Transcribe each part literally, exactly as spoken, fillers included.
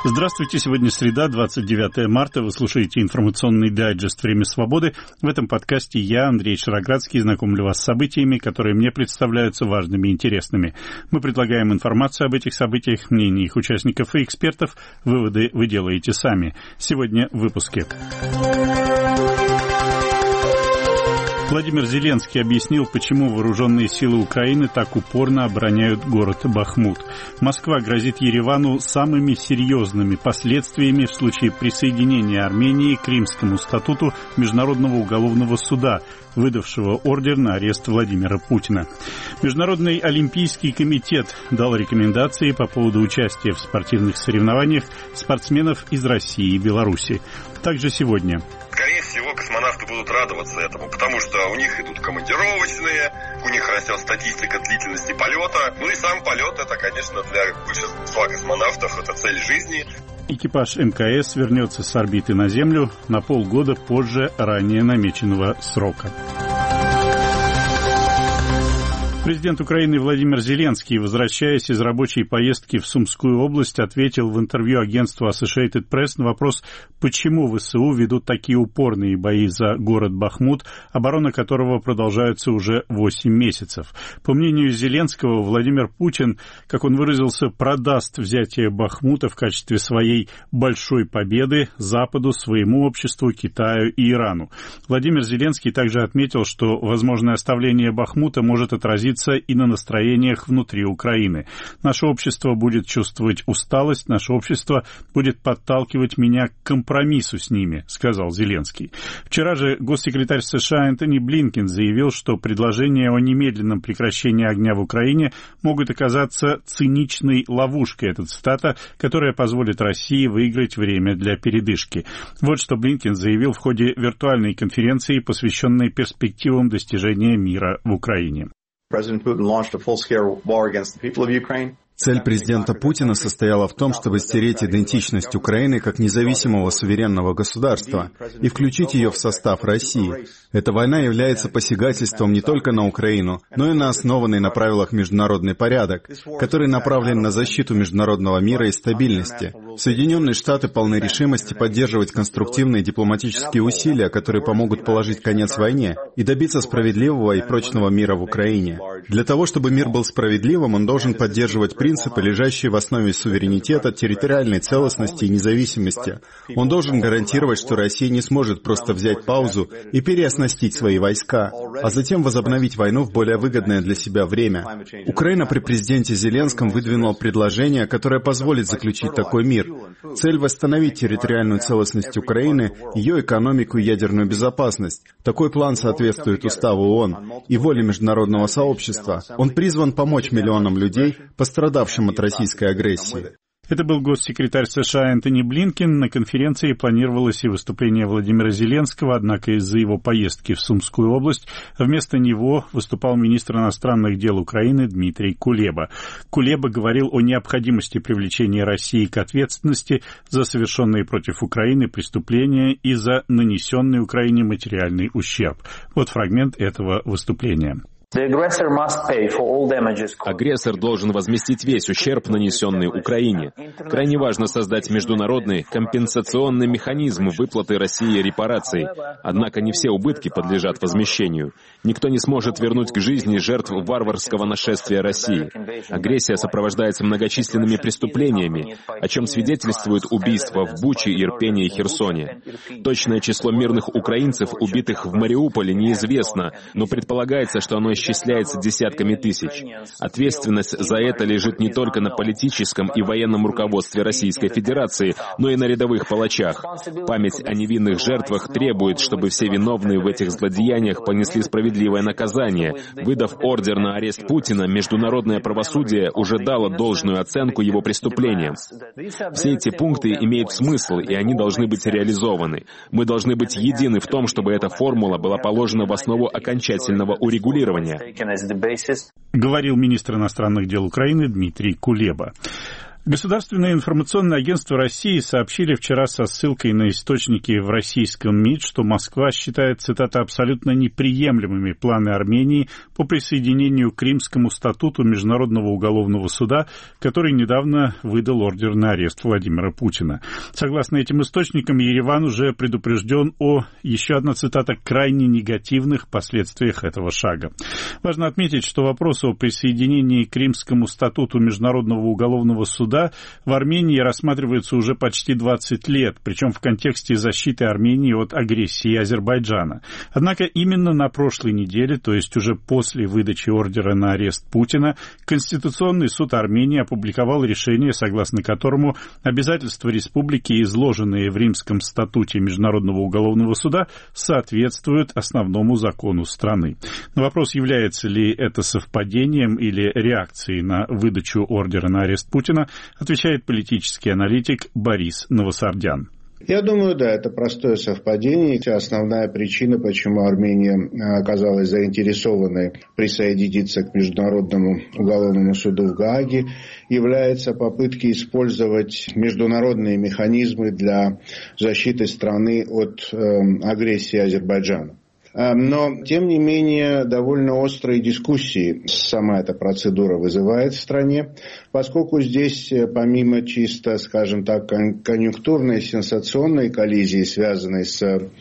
Здравствуйте, сегодня среда, двадцать девятое марта. Вы слушаете информационный дайджест «Время свободы». В этом подкасте я, Андрей Шароградский, знакомлю вас с событиями, которые мне представляются важными и интересными. Мы предлагаем информацию об этих событиях, мнения их участников и экспертов. Выводы вы делаете сами. Сегодня в выпуске. Владимир Зеленский объяснил, почему вооруженные силы Украины так упорно обороняют город Бахмут. Москва грозит Еревану самыми серьезными последствиями в случае присоединения Армении к Римскому статуту Международного уголовного суда, выдавшего ордер на арест Владимира Путина. Международный олимпийский комитет дал рекомендации по поводу участия в спортивных соревнованиях спортсменов из России и Беларуси. Также сегодня. Скорее всего, космонавты будут радоваться этому, потому что у них идут командировочные, у них растет статистика длительности полета. Ну и сам полет, это, конечно, для большинства космонавтов это цель жизни. Экипаж эм ка эс вернется с орбиты на Землю на полгода позже ранее намеченного срока. Президент Украины Владимир Зеленский, возвращаясь из рабочей поездки в Сумскую область, ответил в интервью агентству Associated Press на вопрос, почему ВСУ ведут такие упорные бои за город Бахмут, оборона которого продолжается уже восемь месяцев. По мнению Зеленского, Владимир Путин, как он выразился, продаст взятие Бахмута в качестве своей большой победы Западу, своему обществу, Китаю и Ирану. Владимир Зеленский также отметил, что возможное оставление Бахмута может отразиться и на настроениях внутри Украины. Наше общество будет чувствовать усталость, наше общество будет подталкивать меня к компромиссу с ними, сказал Зеленский. Вчера же госсекретарь США Энтони Блинкен заявил, что предложения о немедленном прекращении огня в Украине могут оказаться циничной ловушкой, это цитата, которая позволит России выиграть время для передышки. Вот что Блинкен заявил в ходе виртуальной конференции, посвященной перспективам достижения мира в Украине. President Putin launched a full-scale war against the people of Ukraine. Цель президента Путина состояла в том, чтобы стереть идентичность Украины как независимого суверенного государства и включить ее в состав России. Эта война является посягательством не только на Украину, но и на основанный на правилах международный порядок, который направлен на защиту международного мира и стабильности. Соединенные Штаты полны решимости поддерживать конструктивные дипломатические усилия, которые помогут положить конец войне и добиться справедливого и прочного мира в Украине. Для того, чтобы мир был справедливым, он должен поддерживать принципы, лежащие в основе суверенитета, территориальной целостности и независимости. Он должен гарантировать, что Россия не сможет просто взять паузу и переоснастить свои войска, а затем возобновить войну в более выгодное для себя время. Украина при президенте Зеленском выдвинула предложение, которое позволит заключить такой мир. Цель — восстановить территориальную целостность Украины, ее экономику и ядерную безопасность. Такой план соответствует Уставу ООН и воле международного сообщества. Он призван помочь миллионам людей, пострадавшим от российской агрессии. Это был госсекретарь США Энтони Блинкен. На конференции планировалось и выступление Владимира Зеленского, однако из-за его поездки в Сумскую область вместо него выступал министр иностранных дел Украины Дмитрий Кулеба. Кулеба говорил о необходимости привлечения России к ответственности за совершенные против Украины преступления и за нанесенный Украине материальный ущерб. Вот фрагмент этого выступления. Агрессор должен возместить весь ущерб, нанесенный Украине. Крайне важно создать международный компенсационный механизм выплаты России репараций. Однако не все убытки подлежат возмещению. Никто не сможет вернуть к жизни жертв варварского нашествия России. Агрессия сопровождается многочисленными преступлениями, о чем свидетельствуют убийства в Буче, Ирпене и Херсоне. Точное число мирных украинцев, убитых в Мариуполе, неизвестно, но предполагается, что оно исчисляется десятками тысяч. Ответственность за это лежит не только на политическом и военном руководстве Российской Федерации, но и на рядовых палачах. Память о невинных жертвах требует, чтобы все виновные в этих злодеяниях понесли справедливое наказание. Выдав ордер на арест Путина, международное правосудие уже дало должную оценку его преступлениям. Все эти пункты имеют смысл, и они должны быть реализованы. Мы должны быть едины в том, чтобы эта формула была положена в основу окончательного урегулирования. Говорил министр иностранных дел Украины Дмитрий Кулеба. Государственное информационное агентство России сообщили вчера со ссылкой на источники в российском МИД, что Москва считает, цитата, абсолютно неприемлемыми планы Армении по присоединению к Римскому статуту Международного уголовного суда, который недавно выдал ордер на арест Владимира Путина. Согласно этим источникам, Ереван уже предупрежден о, еще одна цитата, крайне негативных последствиях этого шага. Важно отметить, что вопрос о присоединении к Римскому статуту Международного уголовного суда в Армении рассматривается уже почти двадцать лет, причем в контексте защиты Армении от агрессии Азербайджана. Однако именно на прошлой неделе, то есть уже после выдачи ордера на арест Путина, Конституционный суд Армении опубликовал решение, согласно которому обязательства республики, изложенные в Римском статуте Международного уголовного суда, соответствуют основному закону страны. На вопрос, является ли это совпадением или реакцией на выдачу ордера на арест Путина, отвечает политический аналитик Борис Новосардян. Я думаю, да, это простое совпадение. Основная причина, почему Армения оказалась заинтересованной присоединиться к Международному уголовному суду в Гааге, является попытки использовать международные механизмы для защиты страны от э, агрессии Азербайджана. Но, тем не менее, довольно острые дискуссии сама эта процедура вызывает в стране, поскольку здесь, помимо чисто, скажем так, конъюнктурной, сенсационной коллизии, связанной с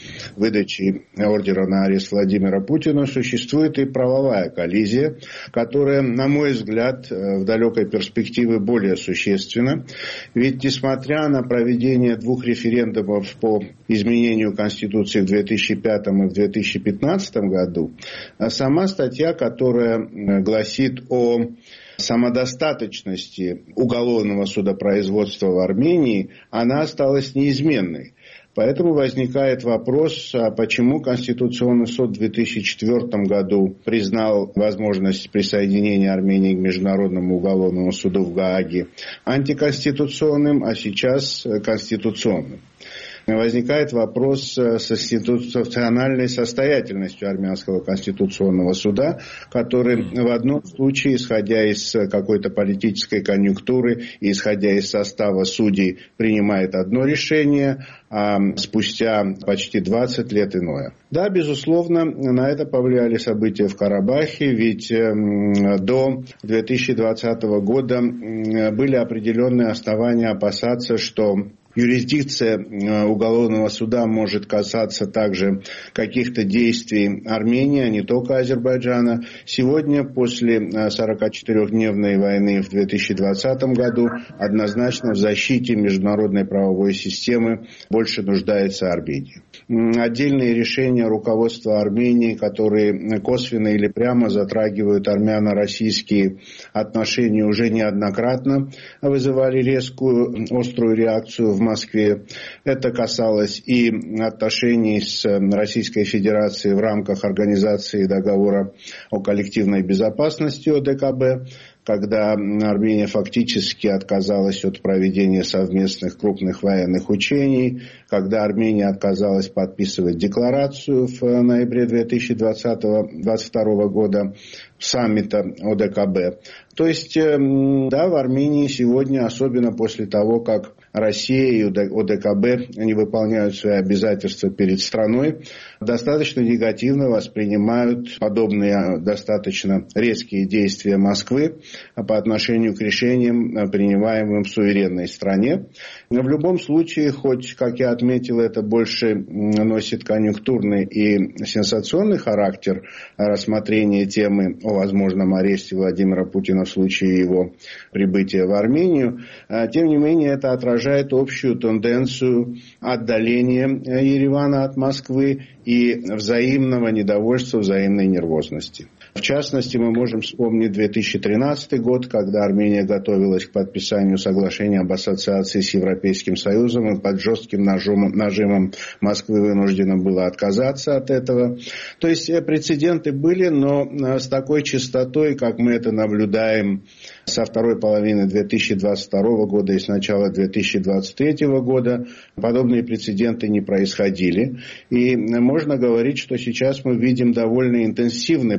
выдачей ордера на арест Владимира Путина, существует и правовая коллизия, которая, на мой взгляд, в далекой перспективе более существенна. Ведь, несмотря на проведение двух референдумов по изменению Конституции в две тысячи пятом и в две тысячи пятнадцатом году, сама статья, которая гласит о самодостаточности уголовного судопроизводства в Армении, она осталась неизменной. Поэтому возникает вопрос, а почему Конституционный суд в две тысячи четвёртом году признал возможность присоединения Армении к Международному уголовному суду в Гааге антиконституционным, а сейчас конституционным. Возникает вопрос с институциональной состоятельностью Армянского конституционного суда, который в одном случае, исходя из какой-то политической конъюнктуры и исходя из состава судей, принимает одно решение, а спустя почти двадцать лет иное. Да, безусловно, на это повлияли события в Карабахе, ведь до две тысячи двадцатого года были определенные основания опасаться, что юрисдикция уголовного суда может касаться также каких-то действий Армении, а не только Азербайджана. Сегодня, после сорокачетырёхдневной войны в две тысячи двадцатом году, однозначно в защите международной правовой системы больше нуждается Армения. Отдельные решения руководства Армении, которые косвенно или прямо затрагивают армяно-российские отношения, уже неоднократно вызывали резкую, острую реакцию в Москве. Это касалось и отношений с Российской Федерацией в рамках организации договора о коллективной безопасности о дэ ка бэ, когда Армения фактически отказалась от проведения совместных крупных военных учений, когда Армения отказалась подписывать декларацию в ноябре две тысячи двадцатого — двадцать второго года саммита о дэ ка бэ. То есть, да, в Армении сегодня, особенно после того, как Россия и о дэ ка бэ не выполняют свои обязательства перед страной, достаточно негативно воспринимают подобные достаточно резкие действия Москвы по отношению к решениям, принимаемым в суверенной стране. Но в любом случае, хоть, как я отметил, это больше носит конъюнктурный и сенсационный характер рассмотрения темы о возможном аресте Владимира Путина в случае его прибытия в Армению, тем не менее это отражает общую тенденцию отдаления Еревана от Москвы и взаимного недовольства, взаимной нервозности. В частности, мы можем вспомнить две тысячи тринадцатый год, когда Армения готовилась к подписанию соглашения об ассоциации с Европейским Союзом, и под жестким нажимом, нажимом Москвы вынуждена была отказаться от этого. То есть прецеденты были, но с такой частотой, как мы это наблюдаем со второй половины две тысячи двадцать второго года и с начала две тысячи двадцать третьего года, подобные прецеденты не происходили. И можно говорить, что сейчас мы видим довольно интенсивный процесс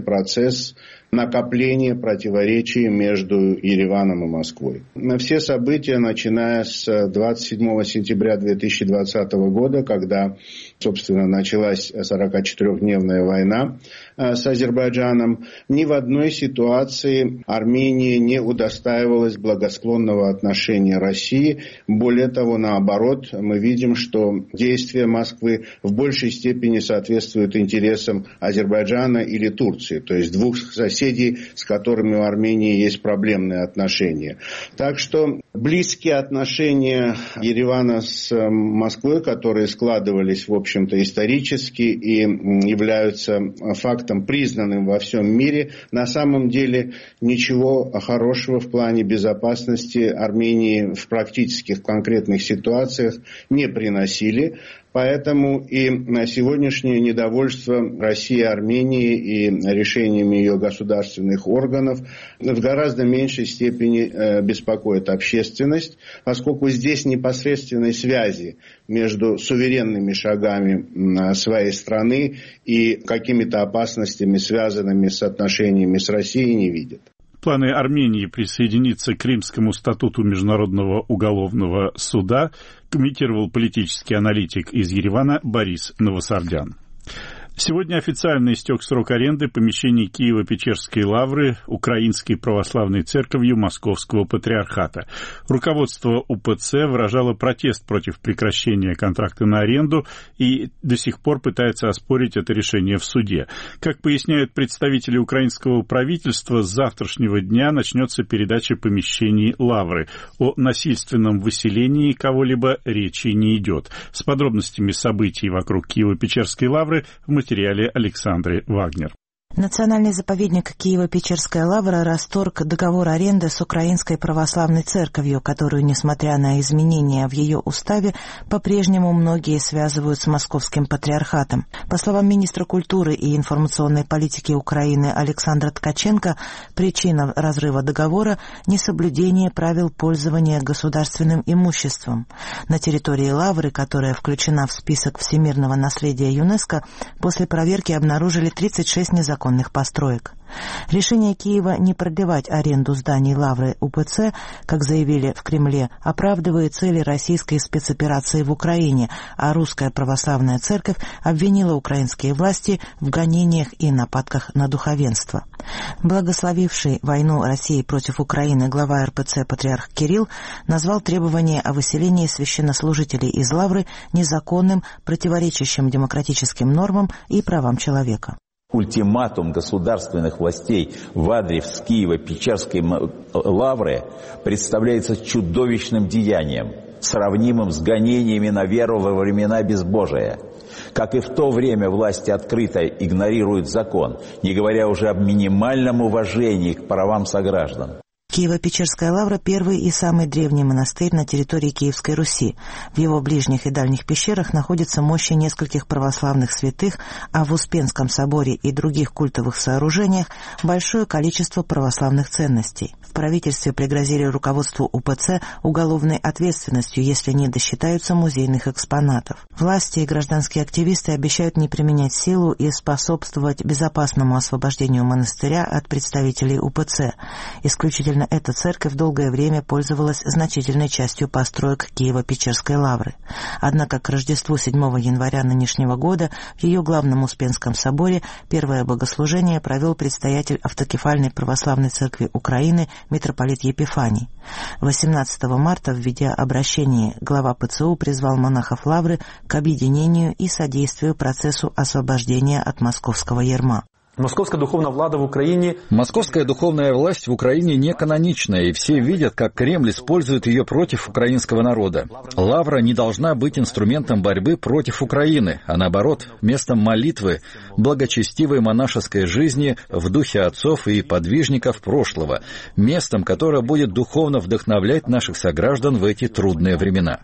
процесс накопления противоречий между Ереваном и Москвой. На все события, начиная с двадцать седьмого сентября две тысячи двадцатого года, когда, собственно, началась сорокачетырёхдневная война с Азербайджаном, ни в одной ситуации Армения не удостаивалась благосклонного отношения России. Более того, наоборот, мы видим, что действия Москвы в большей степени соответствуют интересам Азербайджана или Турции, то есть двух соседей, с которыми у Армении есть проблемные отношения. Так что близкие отношения Еревана с Москвой, которые складывались, в общем-то, исторически и являются фактом, признанным во всем мире, на самом деле ничего хорошего в плане безопасности Армении в практических конкретных ситуациях не приносили. Поэтому и на сегодняшнее недовольство России и Армении и решениями ее государственных органов в гораздо меньшей степени беспокоит общественность, поскольку здесь непосредственной связи между суверенными шагами своей страны и какими-то опасностями, связанными с отношениями с Россией, не видят. Планы Армении присоединиться к Римскому статуту Международного уголовного суда комментировал политический аналитик из Еревана Борис Новосардян. Сегодня официально истек срок аренды помещений Киево-Печерской лавры Украинской православной церковью Московского патриархата. Руководство УПЦ выражало протест против прекращения контракта на аренду и до сих пор пытается оспорить это решение в суде. Как поясняют представители украинского правительства, с завтрашнего дня начнется передача помещений лавры. О насильственном выселении кого-либо речи не идет. С подробностями событий вокруг Киево-Печерской лавры в материале Александры Вагнер. Национальный заповедник Киево-Печерская лавра расторг договор аренды с Украинской православной церковью, которую, несмотря на изменения в ее уставе, по-прежнему многие связывают с Московским патриархатом. По словам министра культуры и информационной политики Украины Александра Ткаченко, причина разрыва договора – несоблюдение правил пользования государственным имуществом. На территории лавры, которая включена в список всемирного наследия ЮНЕСКО, после проверки обнаружили тридцать шесть незаконных построек. Решение Киева не продлевать аренду зданий лавры УПЦ, как заявили в Кремле, оправдывает цели российской спецоперации в Украине, а Русская православная церковь обвинила украинские власти в гонениях и нападках на духовенство. Благословивший войну России против Украины глава эр пэ цэ патриарх Кирилл назвал требование о выселении священнослужителей из лавры незаконным, противоречащим демократическим нормам и правам человека. Ультиматум государственных властей в адрес Киево-Печерской лавры представляется чудовищным деянием, сравнимым с гонениями на веру во времена безбожия. Как и в то время власти открыто игнорируют закон, не говоря уже об минимальном уважении к правам сограждан. Киево-Печерская лавра – первый и самый древний монастырь на территории Киевской Руси. В его ближних и дальних пещерах находятся мощи нескольких православных святых, а в Успенском соборе и других культовых сооружениях большое количество православных ценностей. В правительстве пригрозили руководству УПЦ уголовной ответственностью, если не досчитаются музейных экспонатов. Власти и гражданские активисты обещают не применять силу и способствовать безопасному освобождению монастыря от представителей УПЦ. Исключительно эта церковь долгое время пользовалась значительной частью построек Киево-Печерской лавры. Однако к Рождеству седьмого января нынешнего года в ее главном Успенском соборе первое богослужение провел предстоятель автокефальной православной церкви Украины митрополит Епифаний. восемнадцатого марта в видеообращении глава пэ цэ у призвал монахов лавры к объединению и содействию процессу освобождения от московского ярма. Московская духовная влада в Украине... Московская духовная власть в Украине не каноничная, и все видят, как Кремль использует ее против украинского народа. Лавра не должна быть инструментом борьбы против Украины, а наоборот, местом молитвы, благочестивой монашеской жизни в духе отцов и подвижников прошлого, местом, которое будет духовно вдохновлять наших сограждан в эти трудные времена.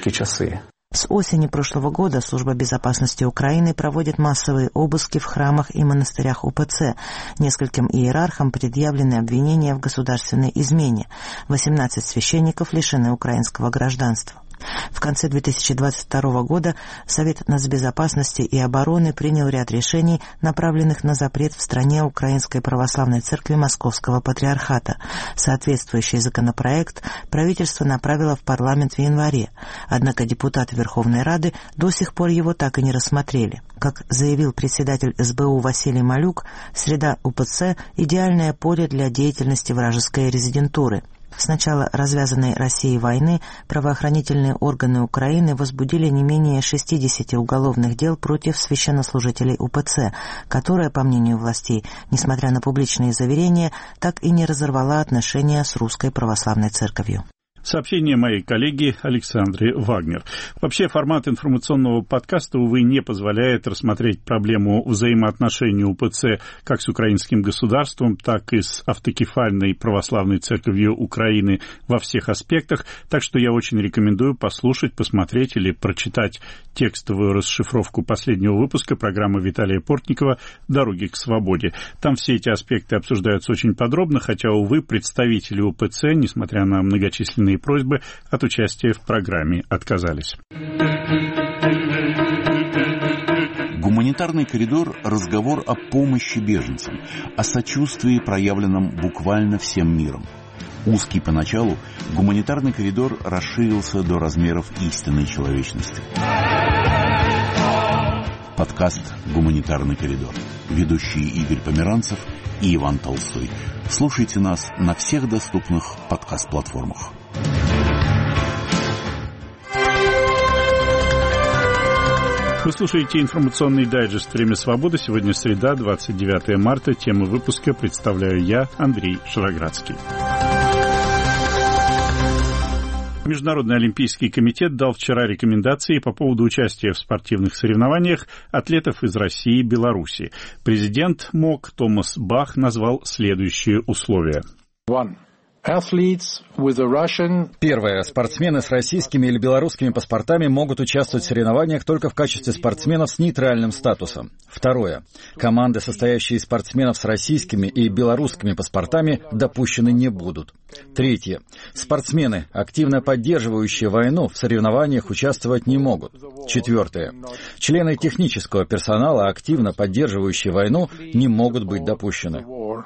С осени прошлого года Служба безопасности Украины проводит массовые обыски в храмах и монастырях УПЦ. Нескольким иерархам предъявлены обвинения в государственной измене. восемнадцать священников лишены украинского гражданства. В конце две тысячи двадцать второго года Совет нацбезопасности и обороны принял ряд решений, направленных на запрет в стране Украинской Православной Церкви Московского Патриархата. Соответствующий законопроект правительство направило в парламент в январе, однако депутаты Верховной Рады до сих пор его так и не рассмотрели. Как заявил председатель эс бэ у Василий Малюк, среда у пэ цэ – идеальное поле для деятельности вражеской резидентуры. С начала развязанной Россией войны правоохранительные органы Украины возбудили не менее шестидесяти уголовных дел против священнослужителей у пэ цэ, которая, по мнению властей, несмотря на публичные заверения, так и не разорвала отношения с Русской Православной Церковью. Сообщение моей коллеги Александры Вагнер. Вообще, формат информационного подкаста, увы, не позволяет рассмотреть проблему взаимоотношений у пэ цэ как с украинским государством, так и с автокефальной православной церковью Украины во всех аспектах, так что я очень рекомендую послушать, посмотреть или прочитать текстовую расшифровку последнего выпуска программы Виталия Портникова «Дороги к свободе». Там все эти аспекты обсуждаются очень подробно, хотя, увы, представители у пэ цэ, несмотря на многочисленные просьбы, от участия в программе отказались. Гуманитарный коридор – разговор о помощи беженцам, о сочувствии, проявленном буквально всем миром. Узкий поначалу, гуманитарный коридор расширился до размеров истинной человечности. Подкаст «Гуманитарный коридор». Ведущие Игорь Померанцев и Иван Толстой. Слушайте нас на всех доступных подкаст-платформах. Вы слушаете информационный дайджест «Время свободы». Сегодня среда, двадцать девятое марта. Тему выпуска представляю я, Андрей Шароградский. Международный олимпийский комитет дал вчера рекомендации по поводу участия в спортивных соревнованиях атлетов из России и Беларуси. Президент МОК Томас Бах назвал следующие условия. One. Первое. Спортсмены с российскими или белорусскими паспортами могут участвовать в соревнованиях только в качестве спортсменов с нейтральным статусом. Второе. Команды, состоящие из спортсменов с российскими и белорусскими паспортами, допущены не будут. Третье. Спортсмены, активно поддерживающие войну, в соревнованиях участвовать не могут. Четвертое. Члены технического персонала, активно поддерживающие войну, не могут быть допущены.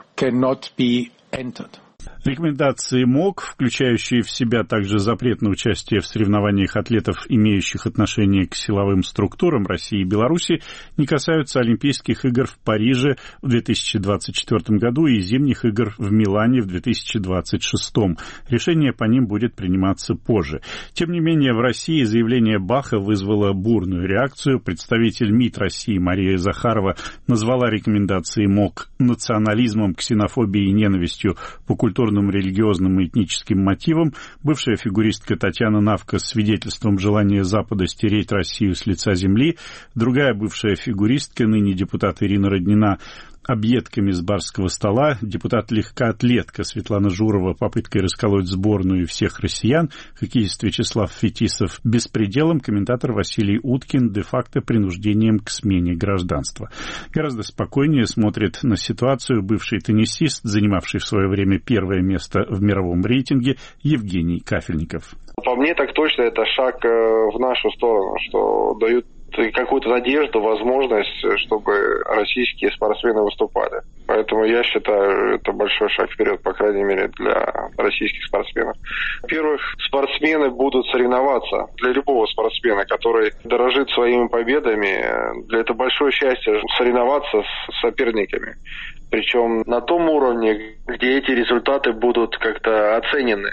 Рекомендации МОК, включающие в себя также запрет на участие в соревнованиях атлетов, имеющих отношение к силовым структурам России и Беларуси, не касаются Олимпийских игр в Париже в две тысячи двадцать четвёртом году и зимних игр в Милане в две тысячи двадцать шестом. Решение по ним будет приниматься позже. Тем не менее, в России заявление Баха вызвало бурную реакцию. Представитель МИД России Мария Захарова назвала рекомендации МОК национализмом, ксенофобией и ненавистью по культурным, религиозным и этническим мотивам. Бывшая фигуристка Татьяна Навка с свидетельством желания Запада стереть Россию с лица земли. Другая бывшая фигуристка, ныне депутат Ирина Роднина, объедками с барского стола, депутат-легкоатлетка Светлана Журова попыткой расколоть сборную и всех россиян, хоккеист Вячеслав Фетисов беспределом, комментатор Василий Уткин де-факто принуждением к смене гражданства. Гораздо спокойнее смотрит на ситуацию бывший теннисист, занимавший в свое время первое место в мировом рейтинге, Евгений Кафельников. По мне так точно это шаг в нашу сторону, что дают какую-то надежду, возможность, чтобы российские спортсмены выступали. Поэтому я считаю, это большой шаг вперед, по крайней мере, для российских спортсменов. Во-первых, спортсмены будут соревноваться. Для любого спортсмена, который дорожит своими победами, для это большое счастье соревноваться с соперниками. Причем на том уровне, где эти результаты будут как-то оценены.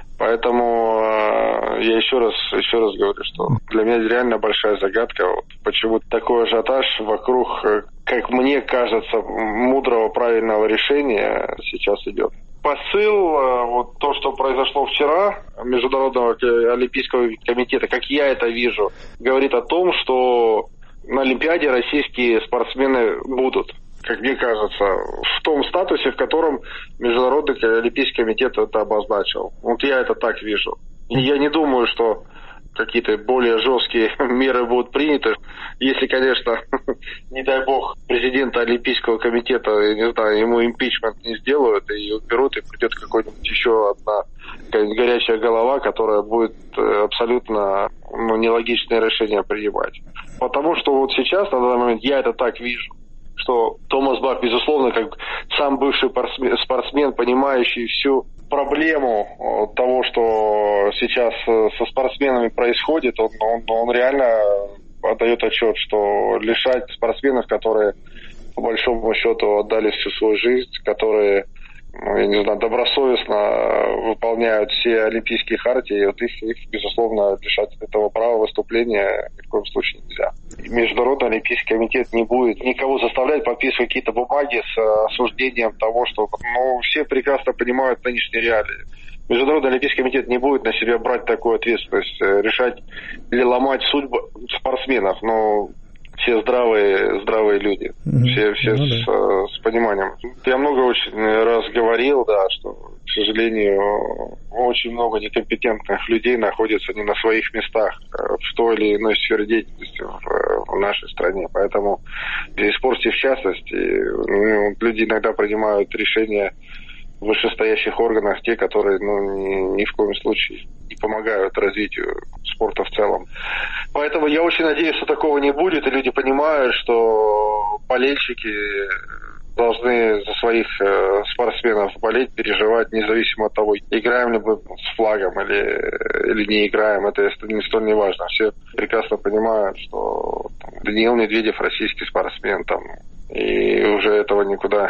Поэтому э, я еще раз, еще раз говорю, что для меня реально большая загадка, вот, почему такой ажиотаж вокруг, как мне кажется, мудрого, правильного решения сейчас идет. Посыл, э, вот то, что произошло вчера, Международного олимпийского комитета, как я это вижу, говорит о том, что на Олимпиаде российские спортсмены будут. Как мне кажется, в том статусе, в котором Международный олимпийский комитет это обозначил. Вот я это так вижу. И я не думаю, что какие-то более жесткие меры будут приняты. Если, конечно, не дай бог, президент президента Олимпийского комитета, я не знаю, ему импичмент не сделают, и уберут, и придет какой-нибудь еще одна горячая голова, которая будет абсолютно ну, нелогичное решение принимать. Потому что вот сейчас, на данный момент, я это так вижу, что Томас Бах, безусловно, как сам бывший спортсмен, понимающий всю проблему того, что сейчас со спортсменами происходит, он, он, он реально отдает отчет, что лишать спортсменов, которые по большому счету отдали всю свою жизнь, которые, ну, я не знаю, добросовестно выполняют все олимпийские хартии, вот их, их, безусловно, лишать этого права выступления ни в коем случае нельзя. Международный олимпийский комитет не будет никого заставлять подписывать какие-то бумаги с осуждением того, что, ну, все прекрасно понимают нынешние реалии. Международный олимпийский комитет не будет на себя брать такую ответственность, решать или ломать судьбу спортсменов, но все здравые, здравые люди, mm-hmm. все, все ну, с, да. с пониманием. Я много очень раз говорил, да, что, к сожалению, очень много некомпетентных людей находятся не на своих местах в той или иной сфере деятельности в, в нашей стране. Поэтому и в спорте в частности ну, люди иногда принимают решения в вышестоящих органах, те, которые ну, ни, ни в коем случае не помогают развитию спорта в целом. Поэтому я очень надеюсь, что такого не будет, и люди понимают, что болельщики должны за своих э, спортсменов болеть, переживать, независимо от того, играем ли мы с флагом или, или не играем, это не столь не важно. Все прекрасно понимают, что там, Даниил Медведев российский спортсмен, там, и уже этого никуда,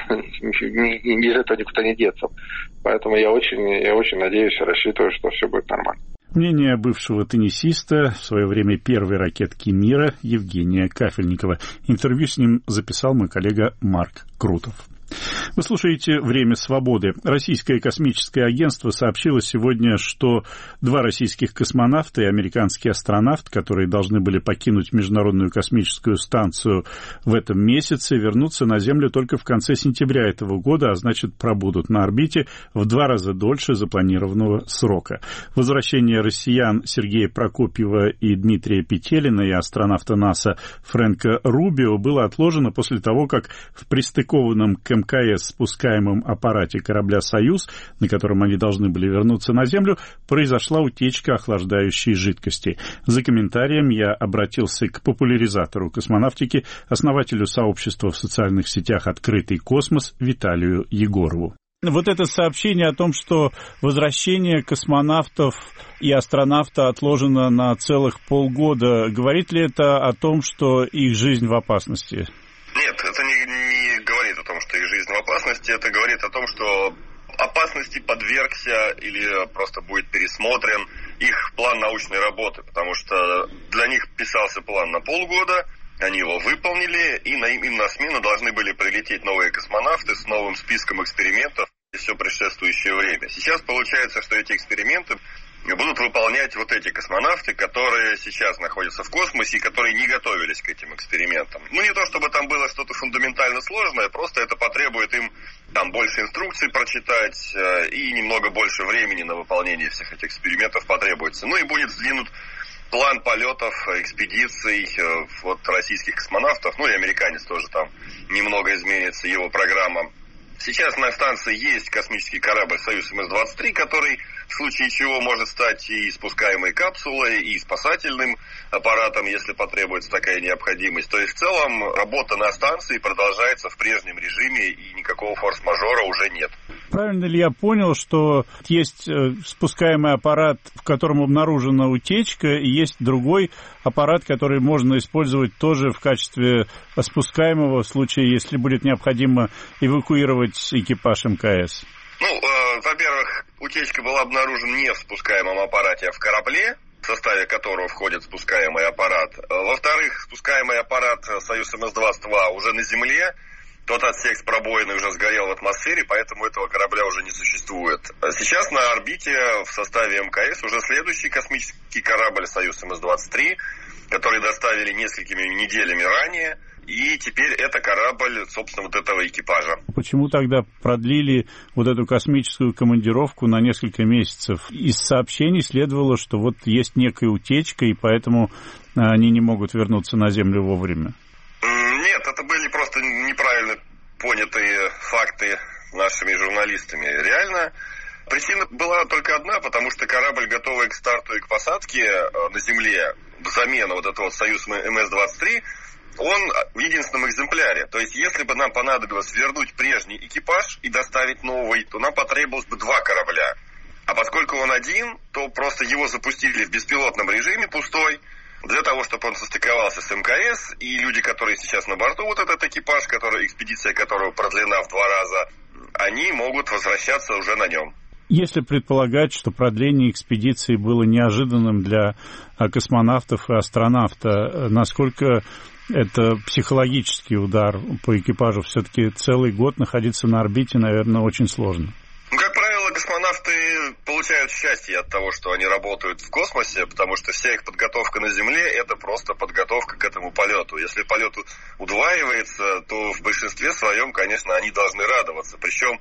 из этого никуда не деться. Поэтому я очень, я очень надеюсь и рассчитываю, что все будет нормально. Мнение бывшего теннисиста, в свое время первой ракетки мира, Евгения Кафельникова. Интервью с ним записал мой коллега Марк Крутов. Вы слушаете «Время свободы». Российское космическое агентство сообщило сегодня, что два российских космонавта и американский астронавт, которые должны были покинуть Международную космическую станцию в этом месяце, вернутся на Землю только в конце сентября этого года, а значит, пробудут на орбите в два раза дольше запланированного срока. Возвращение россиян Сергея Прокопьева и Дмитрия Петелина и астронавта НАСА Фрэнка Рубио было отложено после того, как в пристыкованном к эм ка эс спускаемом аппарате корабля «Союз», на котором они должны были вернуться на Землю, произошла утечка охлаждающей жидкости. За комментарием я обратился к популяризатору космонавтики, основателю сообщества в социальных сетях «Открытый космос» Виталию Егорову. Вот это сообщение о том, что возвращение космонавтов и астронавта отложено на целых полгода, говорит ли это о том, что их жизнь в опасности? Нет, это не, не говорит о том, что их жизнь в опасности, это говорит о том, что опасности подвергся или просто будет пересмотрен их план научной работы, потому что для них писался план на полгода, они его выполнили, и на, им на смену должны были прилететь новые космонавты с новым списком экспериментов и все предшествующее время. Сейчас получается, что эти эксперименты будут выполнять вот эти космонавты, которые сейчас находятся в космосе и которые не готовились к этим экспериментам. Ну, не то чтобы там было что-то фундаментально сложное, просто это потребует им там больше инструкций прочитать э, и немного больше времени на выполнение всех этих экспериментов потребуется. Ну и будет сдвинут план полетов, экспедиций э, вот российских космонавтов, ну и американец тоже там немного изменится его программа. Сейчас на станции есть космический корабль «Союз эм эс двадцать три», который в случае чего может стать и спускаемой капсулой, и спасательным аппаратом, если потребуется такая необходимость. То есть в целом работа на станции продолжается в прежнем режиме, и никакого форс-мажора уже нет. Правильно ли я понял, что есть спускаемый аппарат, в котором обнаружена утечка, и есть другой аппарат, который можно использовать тоже в качестве спускаемого в случае, если будет необходимо эвакуировать экипаж эм ка эс? Ну, э, во-первых, утечка была обнаружена не в спускаемом аппарате, а в корабле, в составе которого входит спускаемый аппарат. Во-вторых, спускаемый аппарат «Союз эм эс двадцать два» уже на Земле. Тот отсек с пробоиной уже сгорел в атмосфере, поэтому этого корабля уже не существует. Сейчас на орбите в составе эм ка эс уже следующий космический корабль «Союз эм эс двадцать три», который доставили несколькими неделями ранее. И теперь это корабль, собственно, вот этого экипажа. Почему тогда продлили вот эту космическую командировку на несколько месяцев? Из сообщений следовало, что вот есть некая утечка, и поэтому они не могут вернуться на Землю вовремя. Нет, это были просто просто неправильно понятые факты нашими журналистами. Реально, причина была только одна, потому что корабль, готовый к старту и к посадке на земле, взамен вот этого вот «Союз эм эс двадцать три», он в единственном экземпляре. То есть, если бы нам понадобилось вернуть прежний экипаж и доставить новый, то нам потребовалось бы два корабля. А поскольку он один, то просто его запустили в беспилотном режиме, пустой, для того, чтобы он состыковался с эм ка эс, и люди, которые сейчас на борту, вот этот экипаж, который, экспедиция которого продлена в два раза, они могут возвращаться уже на нем. Если предполагать, что продление экспедиции было неожиданным для космонавтов и астронавта, насколько это психологический удар по экипажу? Все-таки целый год находиться на орбите, наверное, очень сложно. Ну, как правило, космонавты получают счастье от того, что они работают в космосе, потому что вся их подготовка на Земле – это просто подготовка к этому полету. Если полет удваивается, то в большинстве своем, конечно, они должны радоваться. Причем,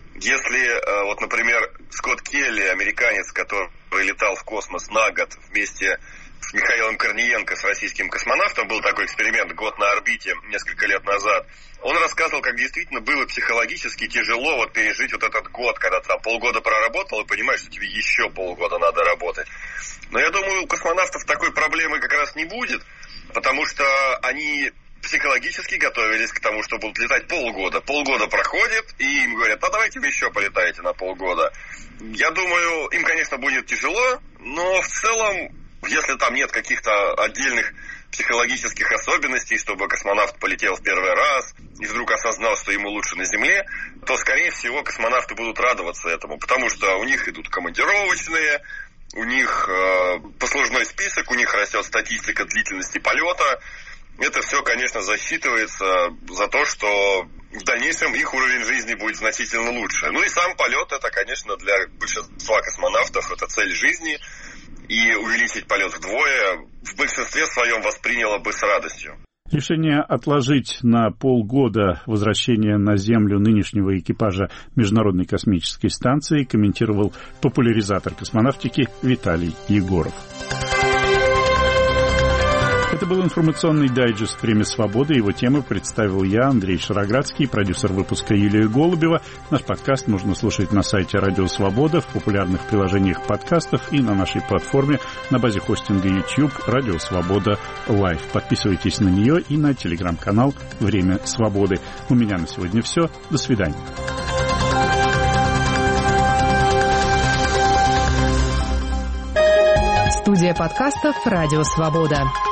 если, вот, например, Скотт Келли, американец, который летал в космос на год вместе с Михаилом Корниенко, с российским космонавтом, был такой эксперимент «Год на орбите» несколько лет назад, он рассказывал, как действительно было психологически тяжело вот пережить вот этот год, когда ты там полгода проработал и понимаешь, что тебе еще полгода надо работать. Но я думаю, у космонавтов такой проблемы как раз не будет, потому что они психологически готовились к тому, что будут летать полгода. Полгода проходит, и им говорят: а давайте вы еще полетаете на полгода. Я думаю, им, конечно, будет тяжело, но в целом, если там нет каких-то отдельных психологических особенностей, чтобы космонавт полетел в первый раз и вдруг осознал, что ему лучше на Земле, то, скорее всего, космонавты будут радоваться этому, потому что у них идут командировочные, у них э, послужной список, у них растет статистика длительности полета. Это все, конечно, засчитывается за то, что в дальнейшем их уровень жизни будет значительно лучше. Ну и сам полет, это, конечно, для большинства космонавтов это цель жизни. И увеличить полет вдвое в большинстве своем восприняло бы с радостью. Решение отложить на полгода возвращение на Землю нынешнего экипажа Международной космической станции комментировал популяризатор космонавтики Виталий Егоров. Это был информационный дайджест «Время свободы». Его темы представил я, Андрей Шароградский, продюсер выпуска Юлия Голубева. Наш подкаст можно слушать на сайте «Радио Свобода», в популярных приложениях подкастов и на нашей платформе на базе хостинга YouTube «Радио Свобода Лайв». Подписывайтесь на нее и на телеграм-канал «Время свободы». У меня на сегодня все. До свидания. Студия подкастов «Радио Свобода».